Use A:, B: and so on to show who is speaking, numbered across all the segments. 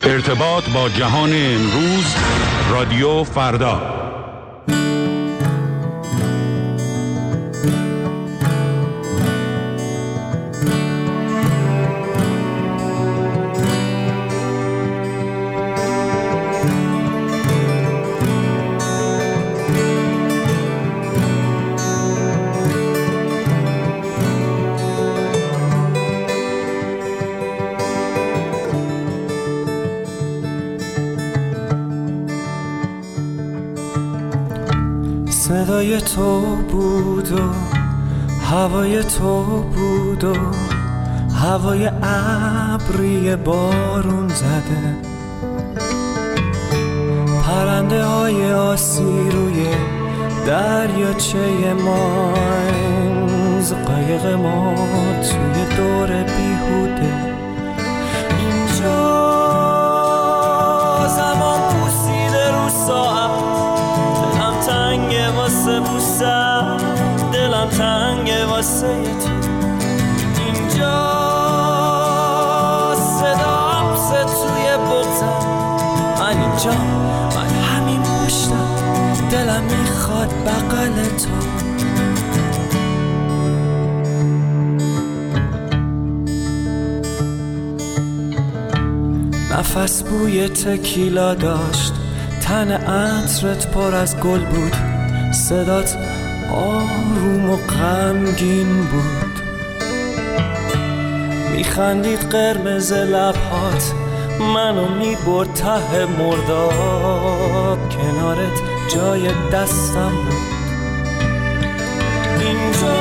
A: ارتباط با جهان امروز، رادیو فردا.
B: صدای تو بود و هوای تو بود و هوای ابری بارون زده، پرنده های آسی روی دریاچه ماینز، قایق ما توی دور بیهوده. اینجا زمان پوسیده رو ساعت، دلم تنگه واسه بوسم، دلم تنگه واسه تو. اینجا صدام توی بغزم، من اینجا، من همین پشتم، دلم میخواد بغل تو. نفس بوی تکیلا داشت، تن عطرت پر از گل بود، صدات آروم و غمگین بود. میخندید قرمز لبهات، منو میبرد ته مرداب، کنارت جای دستم بود. اینجا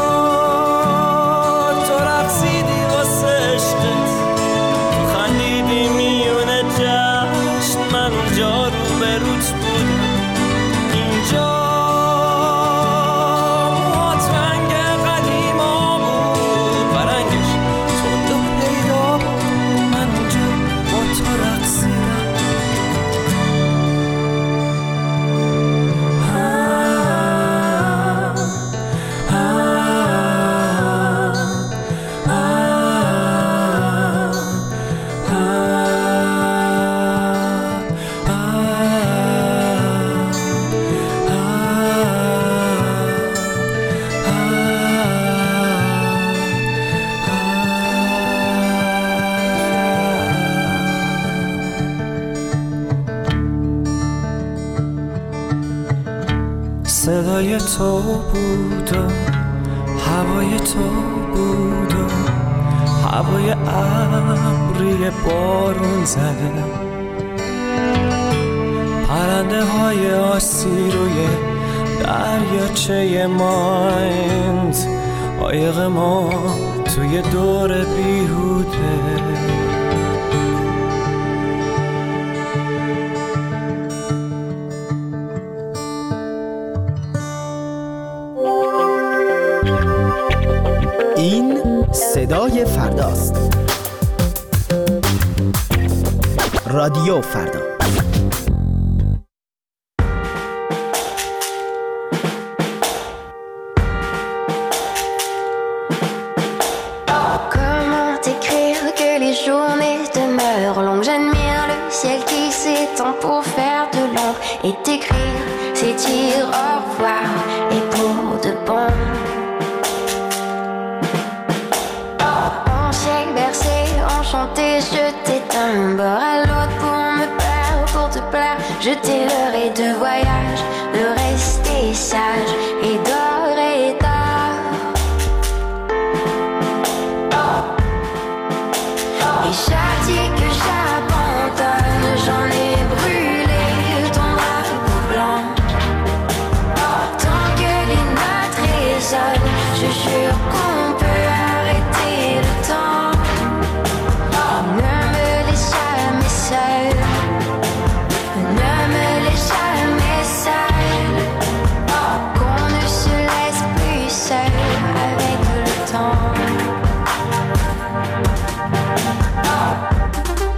B: تو رقصیدی واسه عشقت، خندیدی میونه جشن، من اونجا رو به روت بودم. اینجا موهات رنگ قدیما بود، برنگش تند و پیدا بود، من اونجا با تو رقصیدم. صدای تو بود و هوای تو بود و هوای ابری بارون زده، پرنده های آسی روی دریاچه مایند، قایق ما توی دور بیهوده.
C: این صدای فرداست. رادیو فردا.
D: Comment écrire que les journées demeurent longues? J'admire le ciel qui s'étend pour faire de l'ombre et t'écrire, c'est dire au revoir et pour de bon. Enchanté, je t'éteins d'un bord à l'autre pour me perdre, pour te plaire. Je t'ai leurré de voyage, de rester sage et d'or et d'or. Et chaque dit que j'abandonne, j'en ai brûlé ton drapeau blanc. Tant que les notes résonnent, je jure qu'on peut arrêter le temps. Ne me laisse jamais seule, qu'on ne se laisse plus seul avec le temps.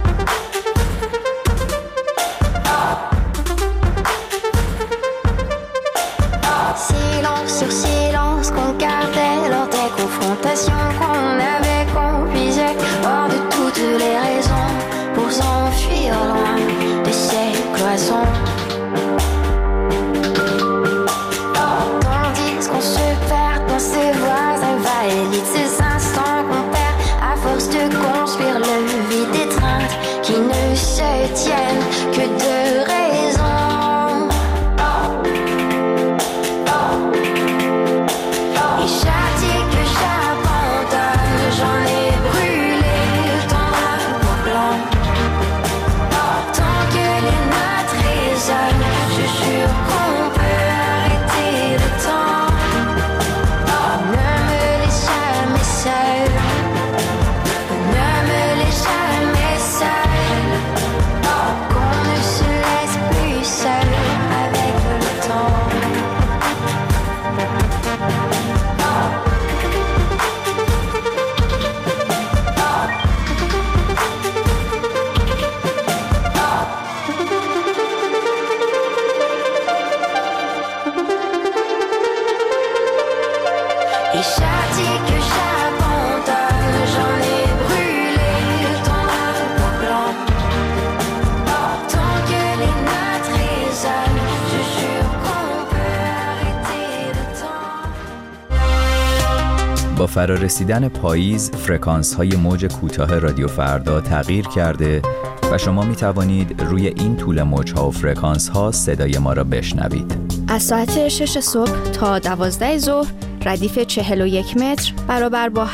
E: با فرارسیدن پاییز فرکانس‌های موج کوتاه رادیو فردا تغییر کرده و شما می توانید روی این طول موج‌ها و فرکانس‌ها صدای ما را بشنوید.
F: از ساعت 6 صبح تا 12 ظهر ردیف 41 متر برابر با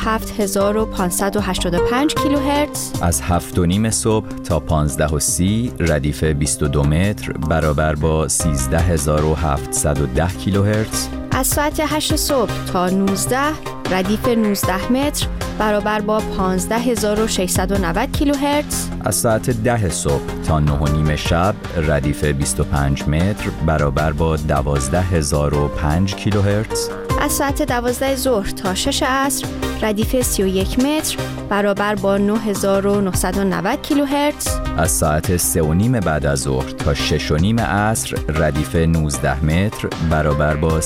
F: 7585 کیلوهرتز.
E: از 7:30 صبح تا 15:30 ردیف 22 متر برابر با 13710 کیلوهرتز.
F: از ساعت 8 صبح تا 19 ردیف 19 متر برابر با 15690 کیلوهرتز.
E: از ساعت 10 صبح تا 9:30 شب ردیف 25 متر برابر با 12005 کیلوهرتز.
F: از ساعت 12 ظهر تا 6 عصر ردیف 31 متر برابر با 9990 کیلوهرتز.
E: از ساعت 3:30 بعد از ظهر تا 6:30 عصر ردیف 19 متر برابر با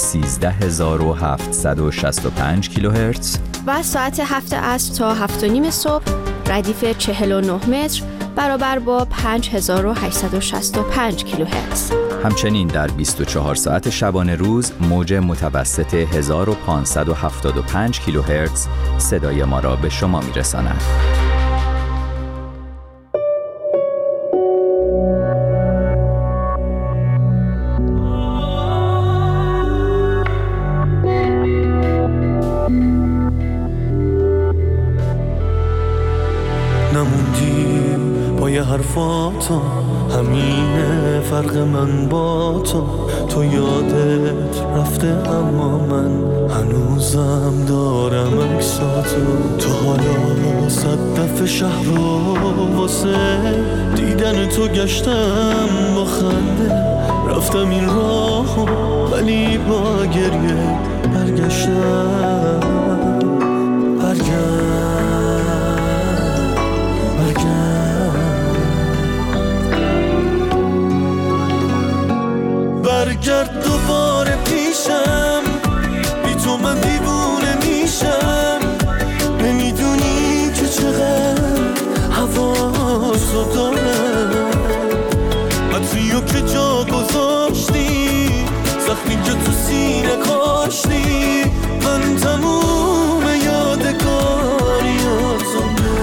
E: 13765 کیلوهرتز.
F: و از ساعت 7 عصر تا 7:30 صبح ردیف 49 متر برابر با 5865 کیلوهرتز.
E: همچنین در 24 ساعت شبانه روز موج متوسط 1575 کیلوهرتز صدای ما را به شما می‌رساند.
B: نموندی با یه حرفاتو، همینه فرق من با تو یادت رفته اما من هنوزم دارم عکساتو. تو حالا 100 دفعه شهر رو واسه دیدن تو گشتم با خنده، رفتم این راهو ولی با گریه برگشتم. برگرد دوباره پیشم، بی تو من دیوونه میشم. نمیدونی که چقدر حواسو دارم، عطریو که جا گذاشتی، زخمی که تو سینه کاشتی، من تموم یادگاریاتو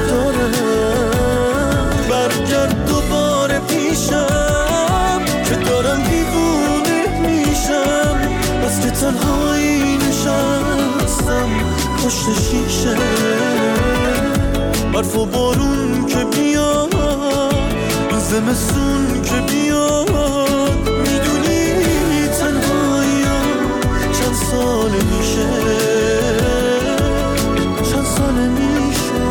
B: دارم. برگرد دوباره پیشم که دارم دیوونه میشم، بس که تنهایی نشستم پشت شیشه. برف و بارون که بیاد، این زمستون که بیاد، میدونی تنهاییم چند ساله میشه، چند ساله میشه.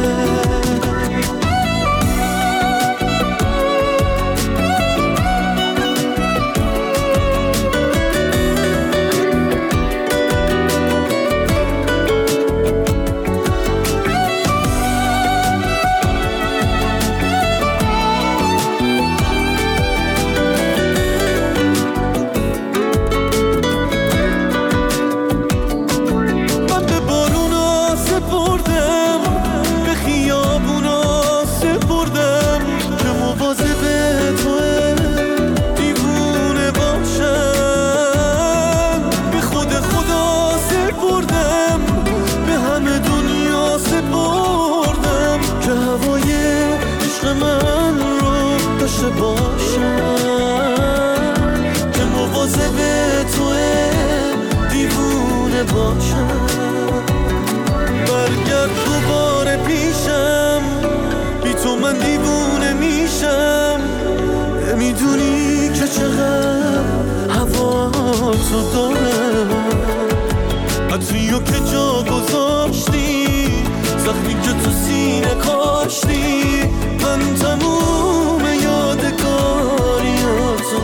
B: برگرد دوباره پیشم، بی تو من دیوونه میشم. نمیدونی که چقدر هواتو دارم، عطریو که جا گذاشتی، زخمی که تو سینه کاشتی، من تموم یادگاریاتو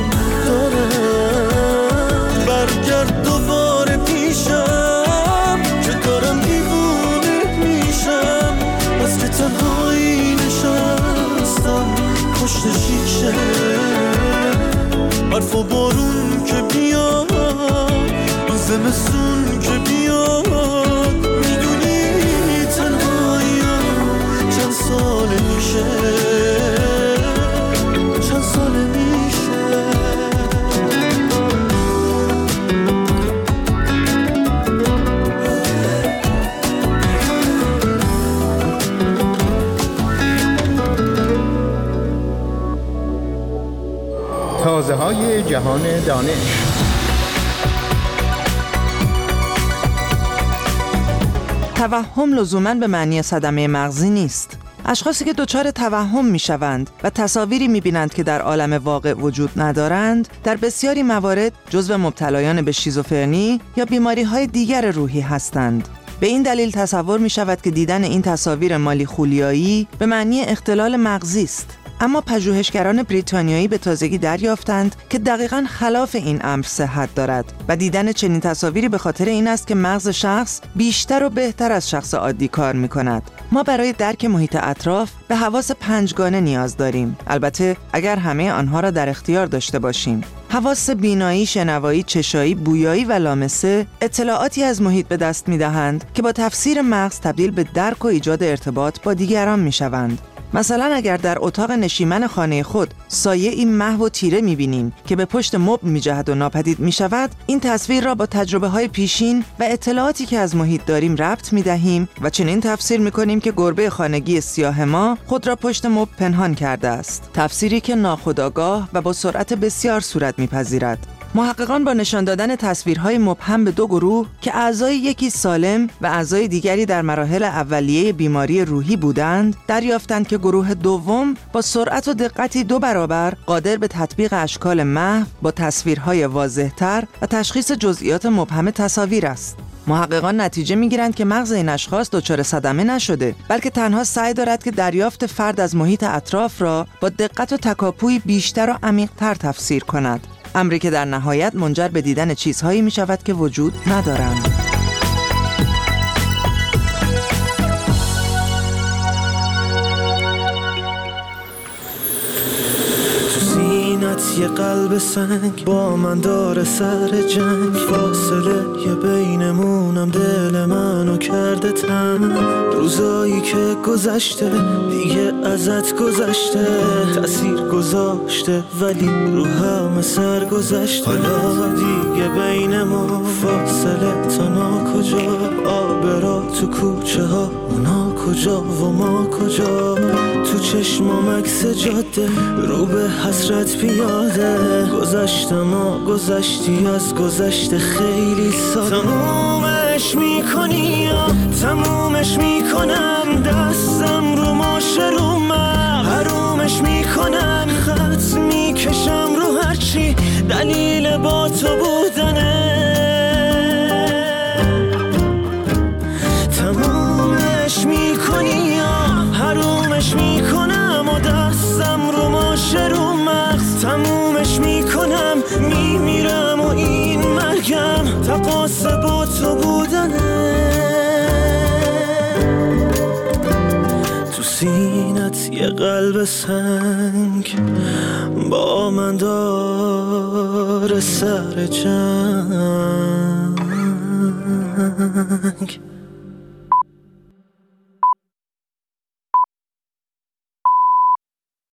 B: دارم. برگرد دوباره پیشم که دارم دیوونه میشم، بس که تنهایی نشستم پشت شیشه. برف و بارون که بیاد، این زمستون که بیاد، میدونی تنهاییم چند ساله میشه، چند ساله میشه.
A: تازه‌های جهان دانش.
G: توهم لزوماً به معنی صدمه مغزی نیست. اشخاصی که دچار توهم میشوند و تصاویری میبینند که در عالم واقع وجود ندارند، در بسیاری موارد جزو مبتلایان به شیزوفرنی یا بیماری‌های دیگر روحی هستند. به این دلیل تصور میشود که دیدن این تصاویر مالیخولیایی به معنی اختلال مغزی است. اما پژوهشگران بریتانیایی به تازگی دریافتند که دقیقاً خلاف این امر صحت دارد و دیدن چنین تصاویری به خاطر این است که مغز شخص بیشتر و بهتر از شخص عادی کار می‌کند. ما برای درک محیط اطراف به حواس پنجگانه نیاز داریم، البته اگر همه آنها را در اختیار داشته باشیم. حواس بینایی، شنوایی، چشایی، بویایی و لامسه اطلاعاتی از محیط به دست می‌دهند که با تفسیر مغز تبدیل به درک و ایجاد ارتباط با دیگران می‌شوند. مثلا اگر در اتاق نشیمن خانه خود سایه‌ای محو و تیره می‌بینیم که به پشت مبل می‌جهد و ناپدید می‌شود، این تصویر را با تجربه‌های پیشین و اطلاعاتی که از محیط داریم ربط می‌دهیم و چنین تفسیر می‌کنیم که گربه خانگی سیاه ما خود را پشت مبل پنهان کرده است. تفسیری که ناخودآگاه و با سرعت بسیار صورت می‌پذیرد. محققان با نشان دادن تصویرهای مبهم به دو گروه که اعضای یکی سالم و اعضای دیگری در مراحل اولیه بیماری روحی بودند، دریافتند که گروه دوم با سرعت و دقتی 2 برابر قادر به تطبیق اشکال محو با تصویرهای واضح‌تر و تشخیص جزئیات مبهم تصاویر است. محققان نتیجه می‌گیرند که مغز این اشخاص دچار صدمه نشده، بلکه تنها سعی دارد که دریافت فرد از محیط اطراف را با دقت و تکاپوی بیشتر و عمیق‌تر تفسیر کند. امری که در نهایت منجر به دیدن چیزهایی می شود که وجود ندارند.
B: یه قلب سنگ با من داره سر جنگ، فاصله یه بینمونم دل منو کرده تنگ. روزایی که گذشته دیگه ازت گذشته، تأثیر گذاشته ولی رو همه سر گذشته. حالا دیگه بین ما فاصله تا ناکجا، آبرا تو کوچه ها اونا کجا و ما کجا. تو چشمام عکس جاده رو به حسرت پیاده، گذشتم و گذشتی از گذشته خیلی ساده. تمومش میکنی یا تمومش میکنم، دستم رو ماشه رو من حرومش میکنم، خط میکشم رو هرچی دلیل با تو بودنه. تمومش میکنی یا حرومش میکنم و دستم رو ماشه رو مغز، تمومش میکنم میمیرم و این مرگم تقاص با تو بودنه. تو سینت یه قلب سنگ با من داره سر جنگ.